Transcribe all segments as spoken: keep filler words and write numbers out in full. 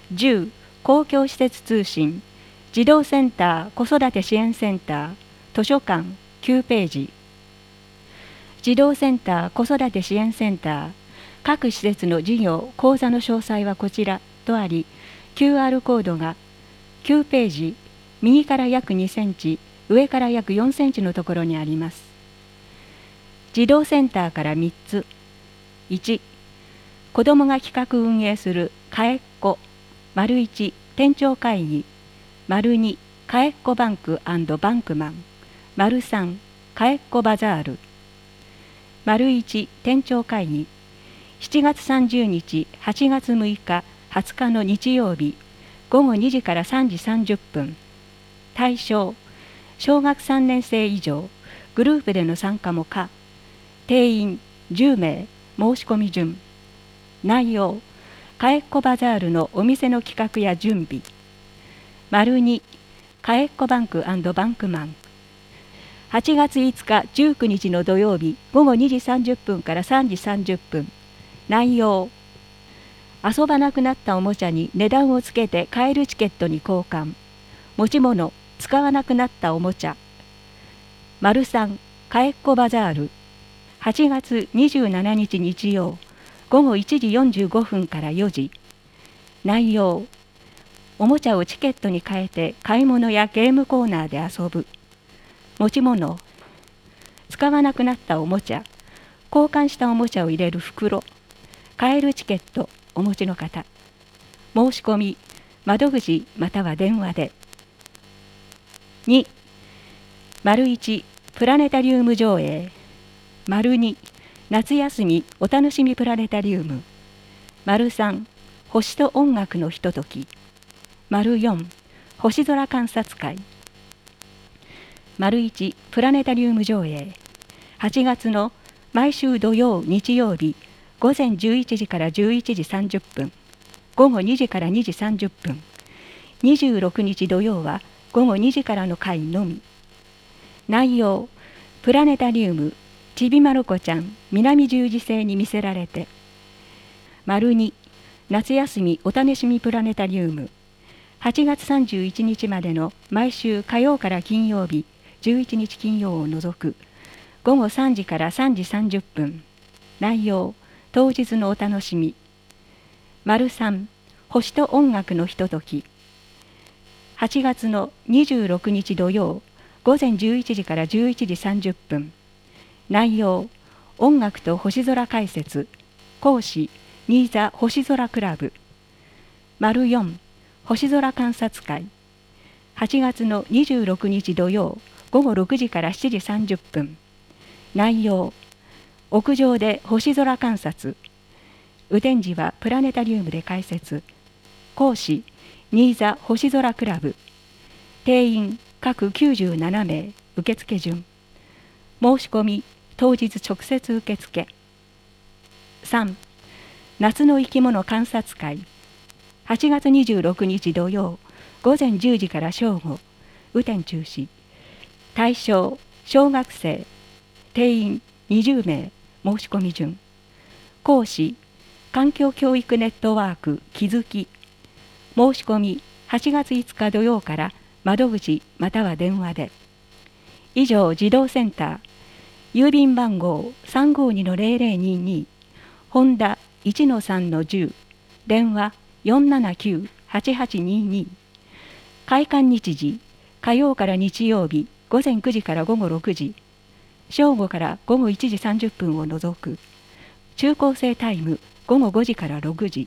じゅう公共施設通信児童センター子育て支援センター図書館きゅうページ。児童センター子育て支援センター各施設の事業講座の詳細はこちらとあり、 キューアール コードがきゅうページ右から約にセンチ上から約よんセンチのところにあります。児童センターからみっつ。いち、子どもが企画運営するかえっこ丸いち店長会議丸にかえっこバンク&バンクマン丸さんかえっこバザール丸いち店長会議しちがつさんじゅうにちはちがつむいかはつかの日曜日ごごにじからさんじさんじゅっぷん。対象小学さんねんせい以上、グループでの参加も可。定員じゅうめい、申し込み順。内容かえっこバザールのお店の企画や準備丸にかえっこバンク&バンクマンはちがついつかじゅうくにちの土曜日ごごにじさんじゅっぷんからさんじさんじゅっぷん。内容遊ばなくなったおもちゃに値段をつけて買えるチケットに交換持ち物使わなくなったおもちゃ丸さんかえっこバザールはちがつにじゅうしちにち日曜ごごいちじよんじゅうごふんからよじ。内容おもちゃをチケットに変えて買い物やゲームコーナーで遊ぶ持ち物使わなくなったおもちゃ交換したおもちゃを入れる袋買えるチケットお持ちの方申し込み窓口または電話で。に丸いちプラネタリウム上映丸に夏休みお楽しみプラネタリウム丸さん星と音楽のひととき丸よん星空観察会丸いちプラネタリウム上映はちがつの毎週土曜日曜日ごぜんじゅういちじからじゅういちじさんじゅっぷんごごにじからにじさんじゅっぷんにじゅうろくにち土曜はごごにじからの回のみ。内容プラネタリウムちびまる子ちゃん南十字星に魅せられて丸に夏休みお楽しみプラネタリウムはちがつさんじゅういちにちまでの毎週火曜から金曜日じゅういちにち金曜を除くごごさんじからさんじさんじゅっぷん。内容当日のお楽しみ丸さん星と音楽のひとときはちがつのにじゅうろくにち土曜ごぜんじゅういちじからじゅういちじさんじゅっぷん。内容音楽と星空解説講師新座星空クラブ丸よん星空観察会はちがつのにじゅうろくにち土曜ごごろくじからしちじさんじゅっぷん。内容屋上で星空観察雨天時はプラネタリウムで解説講師新座星空クラブ定員各きゅうじゅうななめい受付順申し込み当日直接受付。さん夏の生き物観察会はちがつにじゅうろくにち土曜ごぜんじゅうじから正午雨天中止対象小学生定員にじゅうめい申し込み順講師環境教育ネットワーク気づき申し込みはちがついつか土曜から窓口または電話で。以上児童センター郵便番号 さんごにのぜろぜろにに 本田 いちのさんのじゅう 電話 よんななきゅう はちはちにに 開館日時火曜から日曜日ごぜんくじからごごろくじ正午からごごいちじさんじゅっぷんを除く中高生タイムごごごじからろくじ。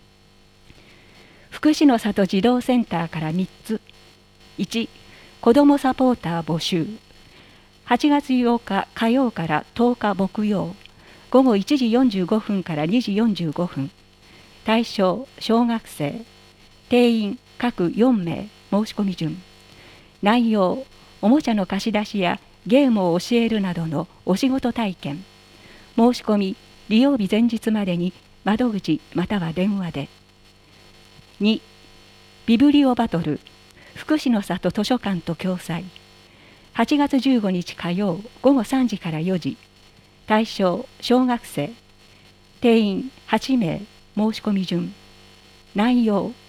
福祉の里児童センターからみっつ。いち子どもサポーター募集はちがつようか火曜からとおか木曜ごごいちじよんじゅうごふんからにじよんじゅうごふん対象小学生定員各よんめい申し込み順内容おもちゃの貸し出しやゲームを教えるなどのお仕事体験申し込み利用日前日までに窓口または電話で。にビブリオバトル福祉の里図書館と共催はちがつじゅうごにち火曜ごごさんじからよじ対象小学生定員はちめい申し込み順内容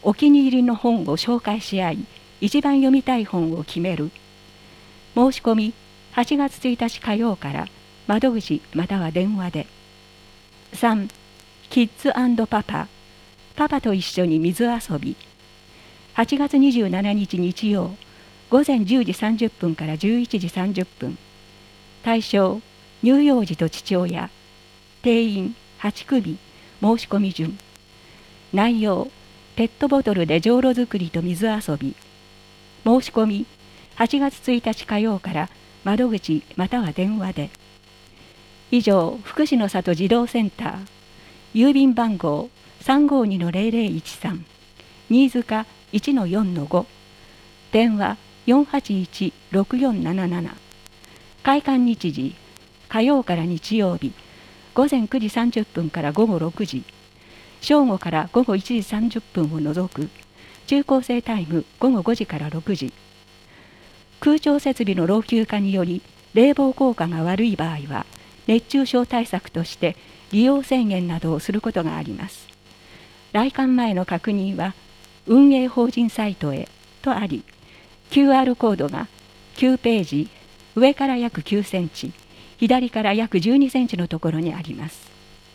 お気に入りの本を紹介し合い、一番読みたい本を決める。申し込みはちがつついたち火曜から窓口または電話で。さん. キッズ&パパ、パパと一緒に水遊び。はちがつにじゅうしちにち日曜、ごぜんじゅうじさんじゅっぷんからじゅういちじさんじゅっぷん。対象、乳幼児と父親。定員はちくみ、申し込み順。内容、ペットボトルでじょうろ作りと水遊び。申し込みはちがつついたち火曜から窓口または電話で。以上、福祉の里児童センター、郵便番号 さんごーにのぜろぜろいちさん、新塚 いちのよんのご、電話 よんはちいちろくよんなななな、開館日時、火曜から日曜日、ごぜんくじさんじゅっぷんからごごろくじ、正午からごごいちじさんじゅっぷんを除く、中高生タイムごごごじからろくじ。空調設備の老朽化により冷房効果が悪い場合は、熱中症対策として利用制限などをすることがあります。来館前の確認は運営法人サイトへとあり、キューアール コードがきゅうページ、上から約きゅうセンチ、左から約じゅうにセンチのところにあります。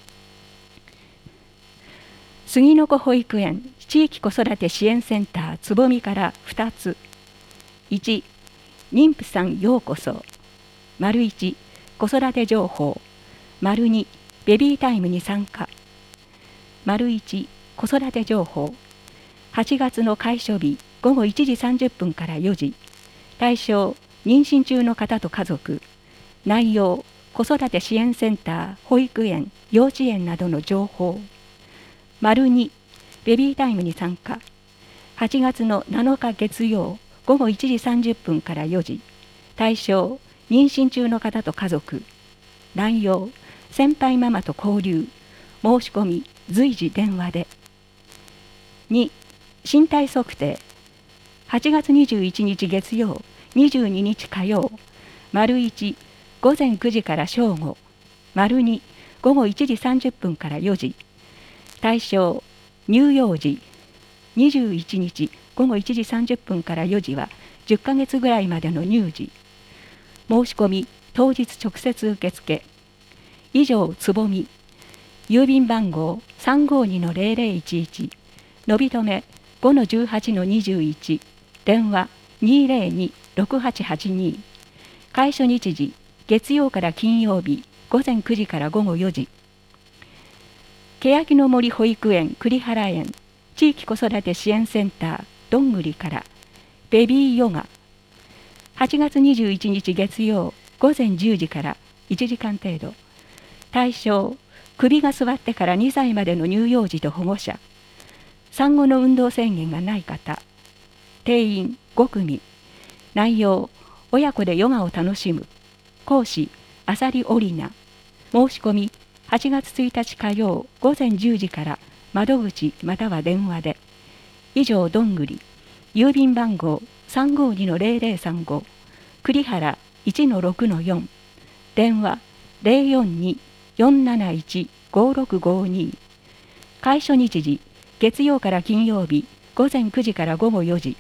杉の子保育園地域子育て支援センターつぼみからふたつ。いち、妊婦さんようこそ。丸いち、子育て情報。丸に、ベビータイムに参加。丸いち、子育て情報。はちがつの開所日ごごいちじさんじゅっぷんからよじ。対象、妊娠中の方と家族。内容、子育て支援センター、保育園、幼稚園などの情報。丸に、ベビータイムに参加。はちがつのなのか月曜ごごいちじさんじゅっぷんからよじ。対象、妊娠中の方と家族。内容、先輩ママと交流。申し込み、随時電話で。に、身体測定。はちがつにじゅういちにち月曜、にじゅうににち火曜。丸いち、ごぜんくじから正午。丸に、ごごいちじさんじゅっぷんからよじ。対象、乳幼児。にじゅういちにちごごいちじさんじゅっぷんからよじはじゅっかげつぐらいまでの乳児。申し込み当日直接受付。以上、つぼみ。郵便番号 さんごーにのぜろぜろいちいち、のびとめ ごのじゅうはちのにじゅういち、電話 にぜろにろくはちはちに。開所日時、月曜から金曜日ごぜんくじからごごよじ。欅の森保育園栗原園地域子育て支援センターどんぐりからベビーヨガ。はちがつにじゅういちにち月曜ごぜんじゅうじからいちじかん程度。対象、首が座ってからにさいまでの乳幼児と保護者。産後の運動制限がない方。定員ごくみ。内容、親子でヨガを楽しむ。講師、あさりおりな。申し込みはちがつついたち火曜ごぜんじゅうじから窓口または電話で。以上、どんぐり。郵便番号 さんごーにのぜろぜろさんご、栗原 いちのろくのよん、電話 ぜろよんによんなないちごろくごに。開所日時、月曜から金曜日ごぜんくじからごごよじ。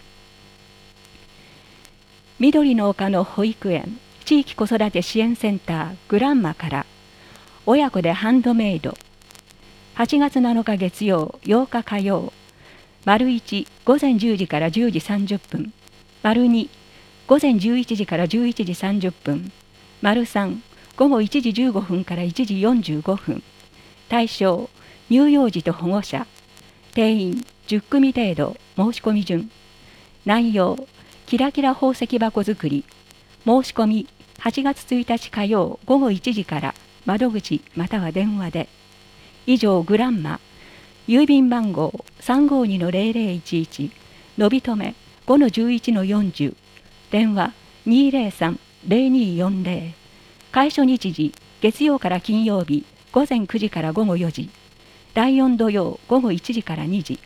緑の丘の保育園地域子育て支援センターグランマから親子でハンドメイド。はちがつなのか月曜ようか火曜。丸いち、ごぜんじゅうじからじゅうじさんじゅっぷん。丸に、ごぜんじゅういちじからじゅういちじさんじゅっぷん。丸さん、ごごいちじじゅうごふんからいちじよんじゅうごふん。対象、乳幼児と保護者。定員じゅっくみ程度。申し込み順。内容、キラキラ宝石箱作り。申し込みはちがつついたち火曜ごごいちじから窓口または電話で。以上、グランマ。郵便番号 さんごーにのぜろぜろいちいち、のびとめ ごのじゅういちのよんじゅう、電話 にぜろさんぜろによんぜろ。開所日時、月曜から金曜日ごぜんくじからごごよじ。だいよん土曜ごごいちじからにじ。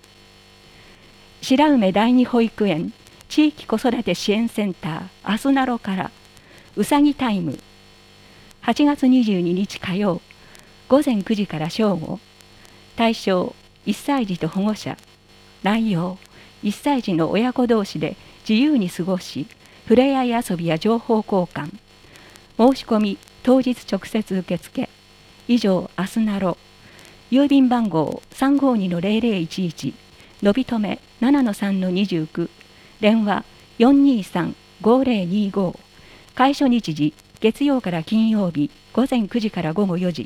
白梅第二保育園地域子育て支援センターあすなろからうさぎタイム。はちがつにじゅうににち火曜ごぜんくじから正午。対象、いっさい児と保護者。 内容、いっさい児の親子同士で自由に過ごし、触れ合い遊びや情報交換。申し込み、当日直接受付。以上、アスナロ。郵便番号 さんごーにのゼロゼロいちいち、のびとめ ななのさんのにじゅうきゅう、電話 よんにーさんごーぜろにーごー、開所日時、月曜から金曜日、午前くじから午後よじ。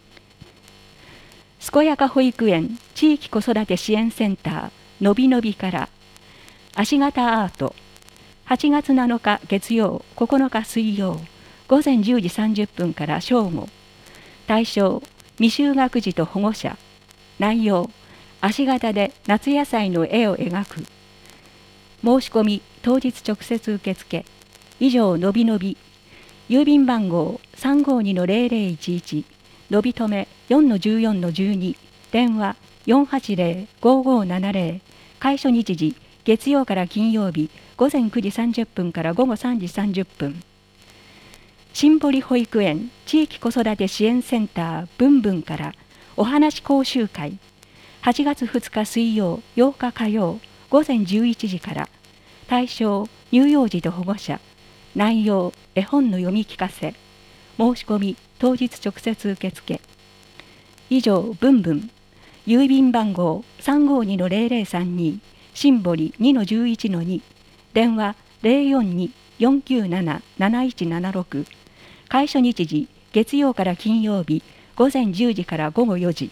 すこやか保育園地域子育て支援センターのびのびから足型アート、はちがつなのか月曜、ここのか水曜、午前じゅうじさんじゅっぷんから正午。対象、未就学児と保護者。内容、足型で夏野菜の絵を描く。申し込み、当日直接受付。以上、のびのび。郵便番号 さんごーにのゼロゼロいちいち、のびとめ よんのじゅうよんのじゅうに、電話 よんはちゼロごーごーななゼロ、開所日時、月曜から金曜日、午前くじさんじゅっぷんから午後さんじさんじゅっぷん。新堀保育園地域子育て支援センターぶんぶんからお話講習会、はちがつふつか水曜、ようか火曜、午前じゅういちじから。対象、乳幼児と保護者。内容、絵本の読み聞かせ。申し込み、当日直接受付。以上、ぶんぶん。郵便番号 さんごーにのゼロゼロさんに、新堀 にのじゅういちのに、電話 ゼロよんに よんきゅうなな なないちななろく、開所日時、月曜から金曜日、午前じゅうじから午後よじ。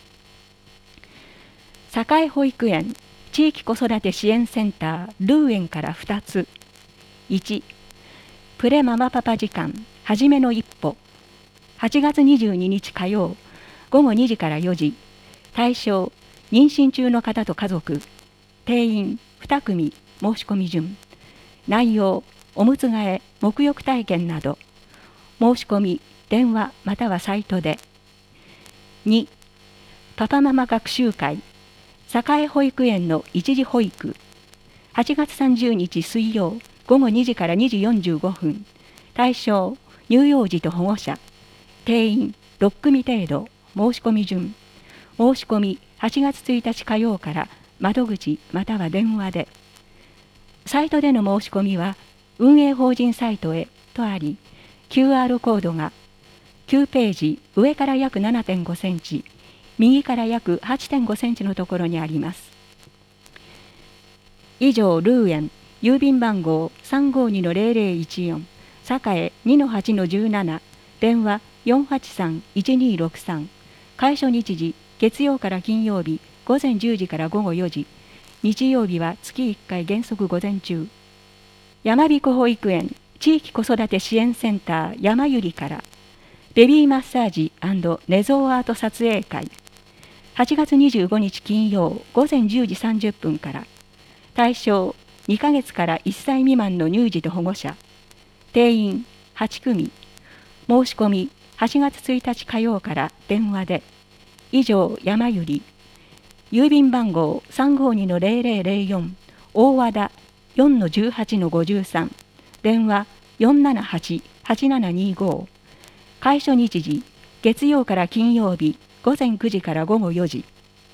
栄保育園地域子育て支援センタールーエンからふたつ。いち、プレママパパ時間、はじめの一歩。はちがつにじゅうににち火曜、午後にじからよじ。対象、妊娠中の方と家族。定員にくみ、申し込み順。内容、おむつ替え、沐浴体験など。申し込み、電話またはサイトで。に、パパママ学習会、栄保育園の一時保育。はちがつさんじゅうにち水曜、午後にじからにじよんじゅうごふん。対象、乳幼児と保護者。定員ろっくみ程度。申し込み順。申し込みはちがつついたち火曜から窓口または電話で。サイトでの申し込みは運営法人サイトへとあり、キューアール コードがきゅうページ上から約 ななてんごセンチ、右から約 はちてんごセンチのところにあります。以上、ルーエン、郵便番号 さんごーにのゼロゼロいちよん、栄 にのはちのじゅうなな、電話 よんはちさんいちにろくさん、開所日時、月曜から金曜日、午前じゅうじから午後よじ、日曜日は月いっかい原則午前中。山彦保育園地域子育て支援センター山ゆりからベビーマッサージ&寝相アート撮影会、はちがつにじゅうごにち金曜午前じゅうじさんじゅっぷんから。対象、にかげつからいっさい未満の乳児と保護者。定員はちくみ。申し込みはちがつついたち火曜から電話で。以上、山ゆり。郵便番号 さんごーにのゼロゼロゼロよん、大和田 よんのじゅうはちのごじゅうさん、電話 よんななはちはちななにご。開所日時、月曜から金曜日、午前くじから午後よじ。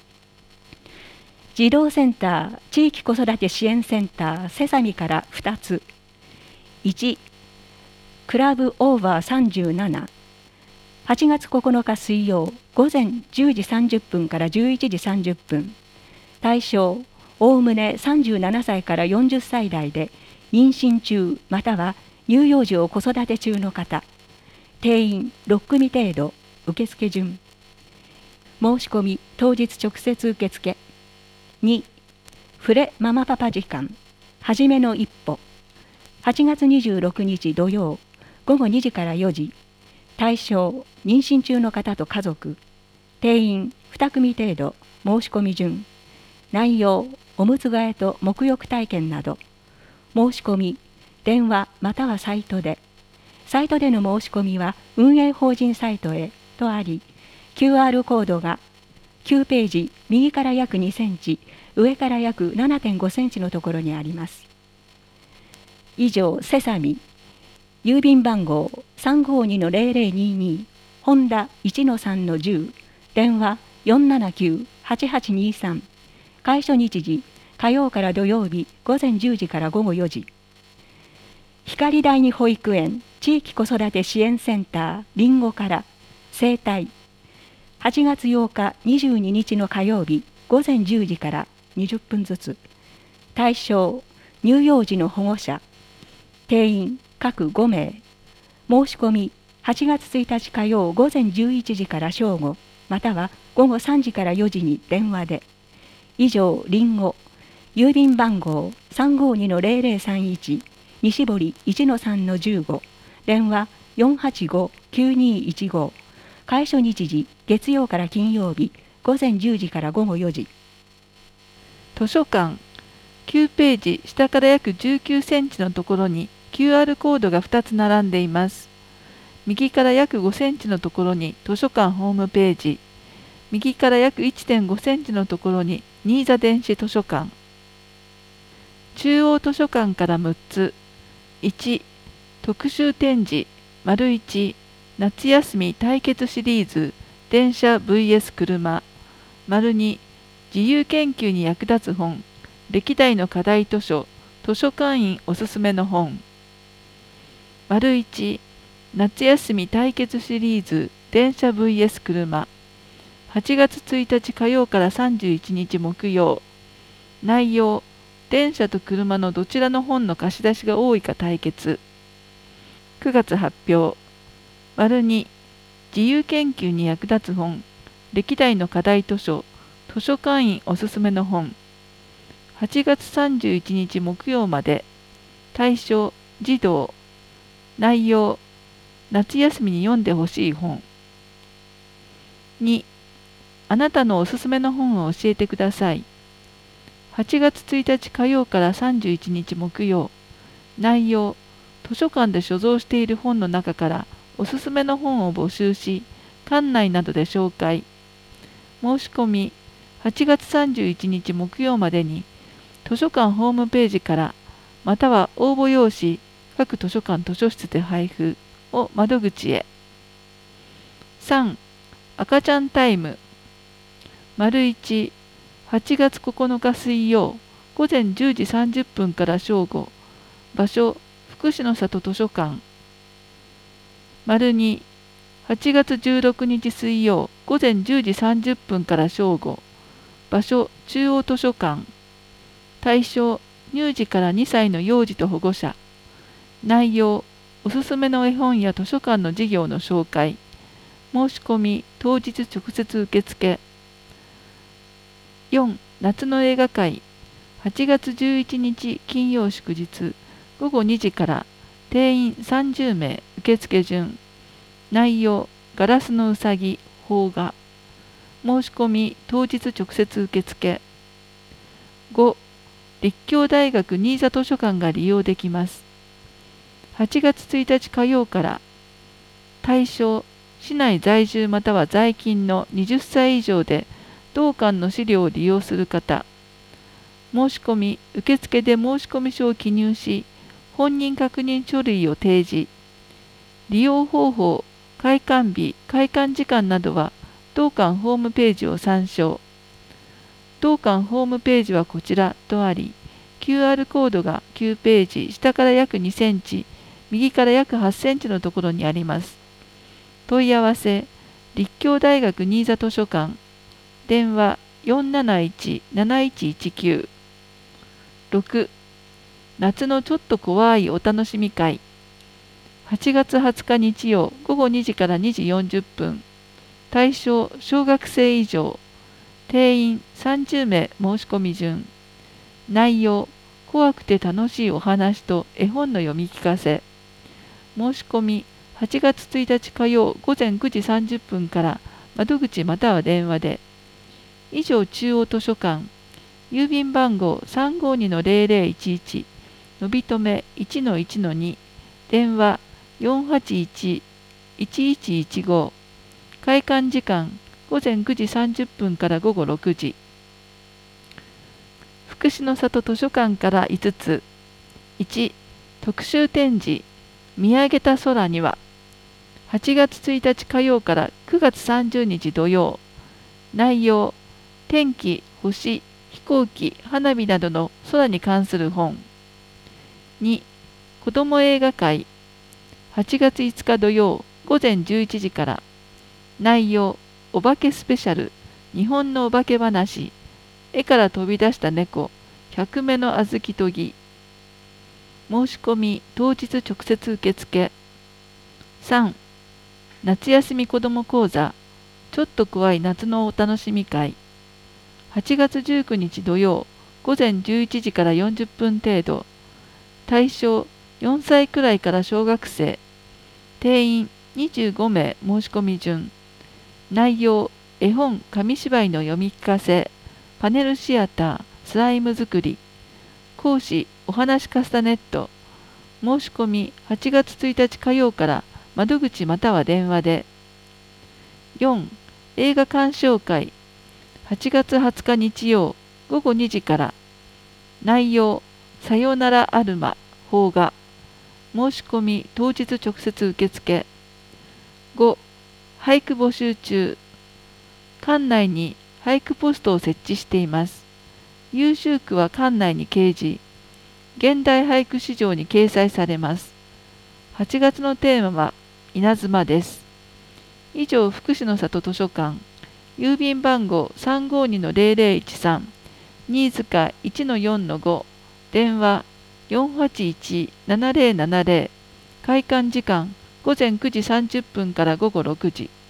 児童センター地域子育て支援センターセサミからふたつ。いち、クラブオーバーさんじゅうなな。はちがつここのか水曜午前じゅうじさんじゅっぷんからじゅういちじさんじゅっぷん。対象、おおむねさんじゅうななさいからよんじゅっさい代で妊娠中または乳幼児を子育て中の方。定員ろっくみ程度。受付順。申し込み当日直接受付。に、フレママパパ時間、はじめの一歩。はちがつにじゅうろくにち土曜、午後にじからよじ。対象、妊娠中の方と家族。定員にくみ程度。申し込み順。内容、おむつ替えと沐浴体験など。申し込み、電話またはサイトで。サイトでの申し込みは運営法人サイトへとあり、キューアール コードがきゅうページ右から約にセンチ、上から約 ななてんごセンチのところにあります。以上、セサミ。郵便番号 さんごーにのゼロゼロにに、ホンダ いちのさんのじゅう、電話 よんななきゅうはちはちにさん、 開所日時、火曜から土曜日午前じゅうじから午後よじ。光第二保育園地域子育て支援センターりんごから生態。はちがつようかにじゅうににちの火曜日午前じゅうじからにじゅっぷんずつ。対象、乳幼児の保護者。定員、各ごめい。申し込み、はちがつついたち火曜午前じゅういちじから正午、または午後さんじからよじに電話で。以上、りんご。郵便番号 さんごにのゼロゼロさんいち、西堀 いちのさんのじゅうご、電話 よんはちごきゅうにいちご、開所日時、月曜から金曜日、午前じゅうじから午後よじ。 図書館、きゅうページ下から約じゅうきゅうセンチのところに キューアール コードがふたつ並んでいます。右から約ごセンチのところに図書館ホームページ、右から約 いってんごセンチのところに新座電子図書館。中央図書館からむっつ。いち、特集展示、丸いち、夏休み対決シリーズ、電車 ブイエス 車、丸に、自由研究に役立つ本、歴代の課題図書、図書館員おすすめの本。丸いち、夏休み対決シリーズ、電車 ブイエス 車、はちがつついたち火曜からさんじゅういちにち木曜。内容、電車と車のどちらの本の貸し出しが多いか対決。くがつ発表。丸に、自由研究に役立つ本、歴代の課題図書、図書館員おすすめの本。はちがつさんじゅういちにち木曜まで。対象、児童。内容、夏休みに読んでほしい本。に、あなたのおすすめの本を教えてください。はちがつついたち火曜からさんじゅういちにち木曜。内容、図書館で所蔵している本の中からおすすめの本を募集し、館内などで紹介。申し込み、はちがつさんじゅういちにち木曜までに、図書館ホームページから、または応募用紙、各図書館図書室で配布を窓口へ。さん、赤ちゃんタイム。丸いち、はちがつここのか水曜、午前じゅうじさんじゅっぷんから正午。場所、福祉の里図書館。丸に、はちがつじゅうろくにち水曜、午前じゅうじさんじゅっぷんから正午。場所、中央図書館。対象、乳児からにさいの幼児と保護者。内容、おすすめの絵本や図書館の事業の紹介。申し込み、当日直接受付。よん、夏の映画会。はちがつじゅういちにち金曜祝日、ごごにじから、定員さんじゅうめい、受付順。内容、ガラスのうさぎ、邦画。申し込み、当日直接受付。ご、立教大学新座図書館が利用できます。はちがつついたち火曜から、対象、市内在住または在勤のはたち以上で、同館の資料を利用する方。申し込み、受付で申込書を記入し、本人確認書類を提示。利用方法、開館日、開館時間などは、同館ホームページを参照。同館ホームページはこちらとあり、キューアール コードがきゅうページ、下から約にセンチ、右から約はちセンチのところにあります。問い合わせ、立教大学新座図書館。電話 よんなないちなないちいちきゅう。ろく、夏のちょっと怖いお楽しみ会。はちがつはつか日曜ごごにじからにじよんじゅっぷん。対象小学生以上。定員さんじゅうめい申し込み順。内容、怖くて楽しいお話と絵本の読み聞かせ。申し込み、はちがつついたち火曜ごぜんくじさんじゅっぷんから窓口または電話で。以上、中央図書館。郵便番号 さんごにのゼロゼロいちいち、のびとめ いちのいちのに、電話 よんはちいちいちいちいちご、開館時間ごぜんくじさんじゅっぷんからごごろくじ。福祉の里図書館からいつつ。いち、特集展示、見上げた空には。はちがつついたち火曜からくがつさんじゅうにち土曜。内容、天気、星、 飛行機、花火などの空に関する本。に、子ども映画会。はちがついつか土曜午前じゅういちじから。内容、お化けスペシャル、日本のお化け話、絵から飛び出した猫、百目の小豆とぎ。申し込み当日直接受付。さん、夏休み子ども講座、ちょっと怖い夏のお楽しみ会。はちがつじゅうくにち土曜午前じゅういちじからよんじゅっぷん程度。対象よんさいくらいから小学生。定員にじゅうごめい申し込み順。内容、絵本紙芝居の読み聞かせ、パネルシアター、スライム作り。講師、おはなしカスタネット。申し込みはちがつついたち火曜から窓口または電話で。よん、映画鑑賞会。はちがつはつか日曜午後にじから。内容、さよならアルマ、邦画。申し込み当日直接受付。ご、俳句募集中。館内に俳句ポストを設置しています。優秀句は館内に掲示。現代俳句市場に掲載されます。はちがつのテーマは稲妻です。以上、福祉の里図書館。郵便番号 さんごーにのゼロゼロいちさん、新塚 いちのよんのご、電話 よんはちいちななゼロななゼロ、開館時間午前くじさんじゅっぷんから午後ろくじ。